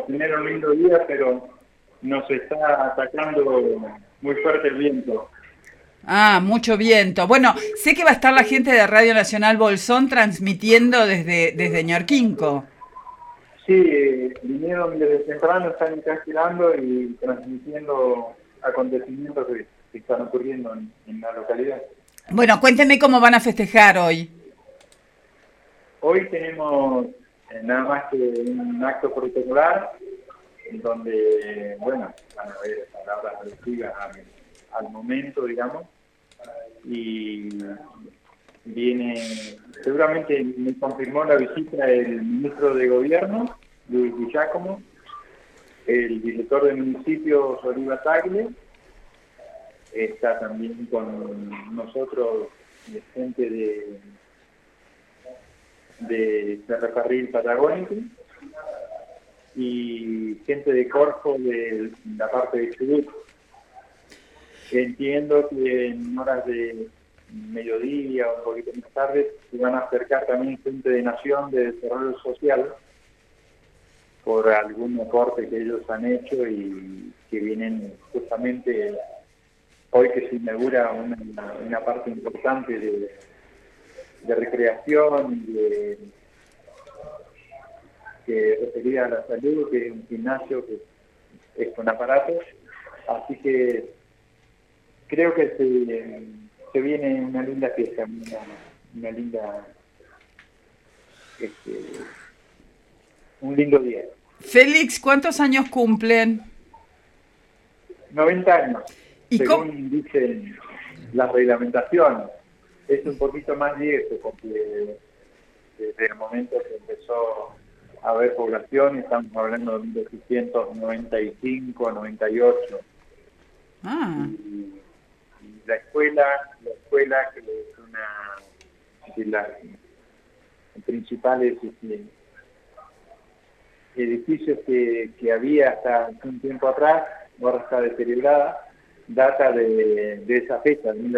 tener un lindo día, pero nos está atacando muy fuerte el viento. Ah, mucho viento. Bueno, sé que va a estar la gente de Radio Nacional Bolsón transmitiendo desde Ñorquinco. Sí, vinieron desde temprano, están encasquilando y transmitiendo acontecimientos que están ocurriendo en la localidad. Bueno, cuénteme cómo van a festejar hoy. Hoy tenemos nada más que un acto protocolar en donde, bueno, van a haber palabras alusivas al momento, digamos, y seguramente me confirmó la visita el ministro de Gobierno, Luis Giacomo, el director del municipio, Oliva Tagle, está también con nosotros gente de Ferrocarril Patagónico y gente de Corfo de la parte de Chubut. Entiendo que en horas de mediodía o un poquito más tarde se van a acercar también gente de Nación de Desarrollo Social por algún aporte que ellos han hecho y que vienen justamente hoy que se inaugura una parte importante de recreación y que referida a la salud, que es un gimnasio que es con aparatos, así que creo que se viene una linda fiesta, una linda, este, un lindo día. Félix, ¿cuántos años cumplen? 90 años, ¿Y cómo? según dicen las reglamentaciones. Es un poquito más viejo porque desde el momento que empezó a haber población, estamos hablando de 1895, 98. Ah, Y la escuela que es una de las principales edificios que había hasta hace un tiempo atrás, ahora está deteriorada, data de esa fecha, de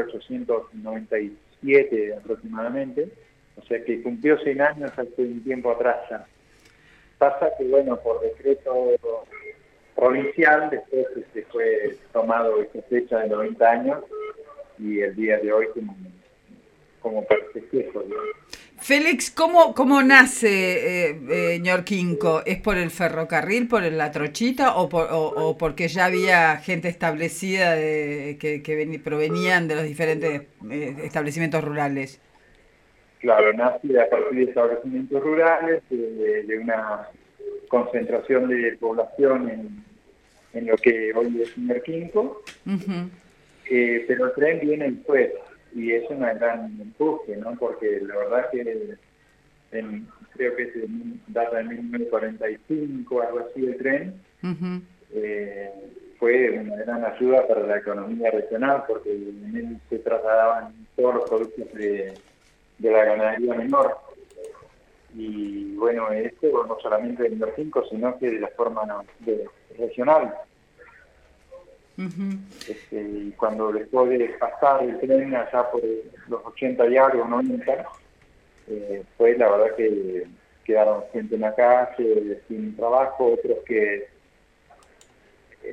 1897 aproximadamente, o sea que cumplió 100 años hace un tiempo atrás ya. Pasa que, bueno, por decreto provincial, después fue tomado esa fecha de 90 años y el día de hoy como festejo, ¿no? Félix, ¿cómo nace Ñorquinco? ¿Es por el ferrocarril, por la trochita o porque ya había gente establecida que provenían de los diferentes establecimientos rurales? Claro, nace a partir de establecimientos rurales, de una concentración de población en lo que hoy es Ñorquinco, Ujú. pero el tren viene después y es una gran empuje, ¿no? Porque la verdad que creo que data de 1945, algo así, el tren, Ujú. fue una gran ayuda para la economía regional porque en él se trasladaban todos los productos de la ganadería menor. Y bueno, esto no solamente de Ñorquinco, sino que de la forma regional. Ujú. Y cuando después de pasar el tren allá por los 80 y algo, 90, fue la verdad que quedaron gente en la calle sin trabajo, otros que eh,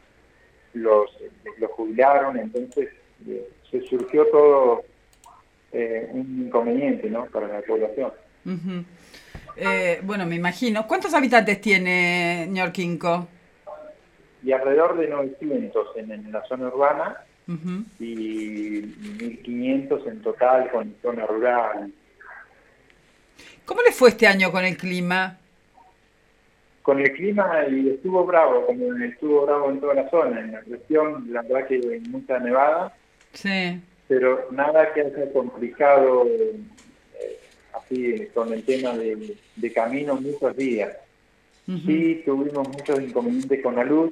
los jubilaron, entonces se surgió todo un inconveniente, ¿no?, para la población. Ujú. Bueno, me imagino. ¿Cuántos habitantes tiene Ñorquinco? Y alrededor de 900 en la zona urbana Ujú. y 1.500 en total con zona rural. ¿Cómo le fue este año con el clima? Con el clima y estuvo bravo, como estuvo bravo en toda la zona. En la región, la verdad que hay mucha nevada, Sí. pero nada que haya complicado así con el tema de caminos muchos días. Ujú. Sí tuvimos muchos inconvenientes con la luz,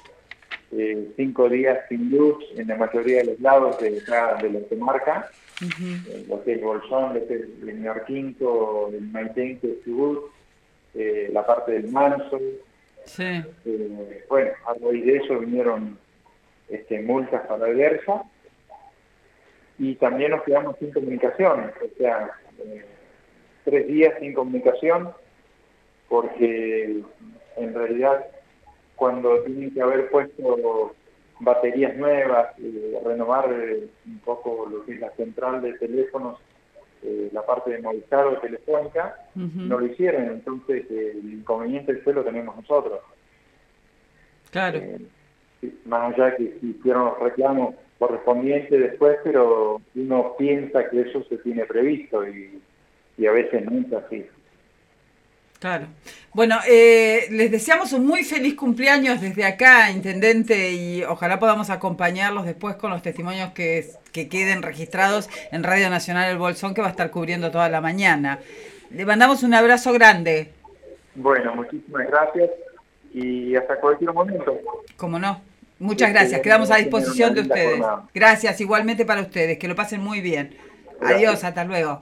5 días sin luz en la mayoría de los lados de la comarca, Ujú. lo que es Bolsón, lo que es el Ñorquinco, el Maitenque, Chubut, la parte del Manso. Sí. Bueno, a raíz de eso vinieron multas para Versa y también nos quedamos sin comunicación, o sea, 3 días sin comunicación porque en realidad cuando tienen que haber puesto baterías nuevas, renovar un poco lo que es la central de teléfonos, la parte de Movistar o Telefónica, no lo hicieron, entonces el inconveniente después lo tenemos nosotros. Claro. Más allá que se hicieron los reclamos correspondientes después, pero uno piensa que eso se tiene previsto y a veces no es así. Claro. Bueno, les deseamos un muy feliz cumpleaños desde acá, intendente, y ojalá podamos acompañarlos después con los testimonios que queden registrados en Radio Nacional El Bolsón, que va a estar cubriendo toda la mañana. Le mandamos un abrazo grande. Bueno, muchísimas gracias y hasta cualquier momento. Cómo no. Muchas gracias. Quedamos a disposición de ustedes. Gracias, igualmente para ustedes. Que lo pasen muy bien. Gracias. Adiós, hasta luego.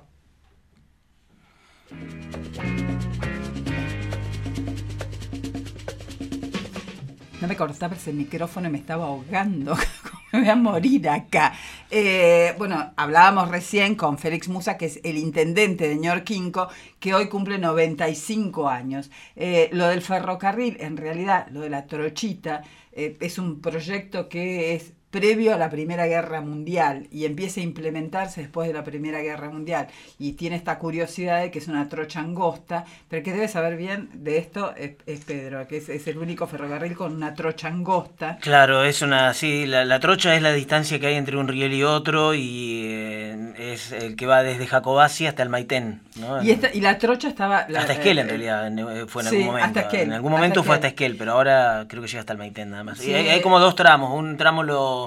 No me cortabas el micrófono y me estaba ahogando. Me voy a morir acá. Bueno, hablábamos recién con Félix Musa, que es el intendente de Ñorquinco, que hoy cumple 95 años. Lo del ferrocarril, en realidad, lo de la trochita, es un proyecto que es previo a la Primera Guerra Mundial y empieza a implementarse después de la Primera Guerra Mundial, y tiene esta curiosidad de que es una trocha angosta, pero el que debe saber bien de esto es Pedro, que es el único ferrocarril con una trocha angosta. Claro, es sí, la trocha es la distancia que hay entre un riel y otro, y es el que va desde Jacobacci hasta el Maitén, ¿no? Y la trocha estaba... hasta Esquel, en realidad, fue en algún momento. Hasta Esquel, en algún momento fue hasta Esquel, pero ahora creo que llega hasta el Maitén nada más. Sí. Y hay como dos tramos, un tramo lo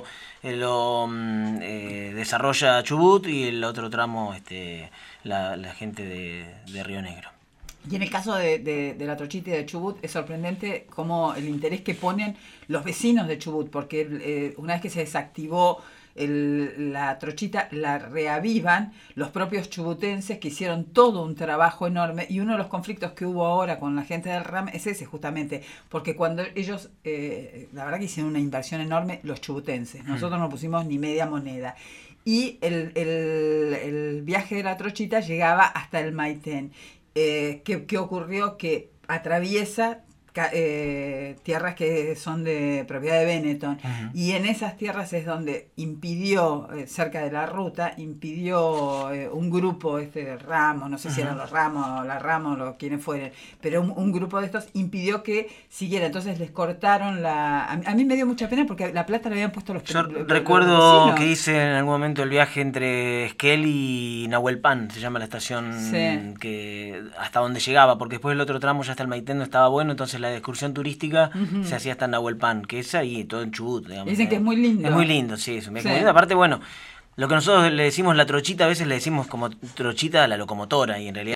desarrolla Chubut y el otro tramo la gente de Río Negro. Y en el caso de la trochita y de Chubut es sorprendente cómo el interés que ponen los vecinos de Chubut, porque una vez que se desactivó la trochita, la reavivan los propios chubutenses, que hicieron todo un trabajo enorme, y uno de los conflictos que hubo ahora con la gente del RAM es ese justamente, porque cuando ellos, la verdad que hicieron una inversión enorme los chubutenses, nosotros no pusimos ni media moneda, y el viaje de la trochita llegaba hasta el Maitén. ¿Qué ocurrió? Que atraviesa tierras que son de propiedad de Benetton, y en esas tierras es donde impidió, cerca de la ruta, impidió un grupo, Ramos, no sé si eran los Ramos, la Ramos, o quienes fueran, pero un grupo de estos impidió que siguiera, entonces les cortaron a mí me dio mucha pena porque la plata le habían puesto los Yo recuerdo que hice en algún momento el viaje entre Esquel y Nahuelpan, se llama la estación, que hasta donde llegaba, porque después el otro tramo ya hasta el Maitén no estaba bueno, entonces la excursión turística se hacía hasta en Nahuelpan, que es ahí, todo en Chubut, digamos. Dicen que es muy lindo. Es muy lindo, sí, es muy lindo. Aparte, bueno, lo que nosotros le decimos la trochita, a veces le decimos como trochita a la locomotora, y en realidad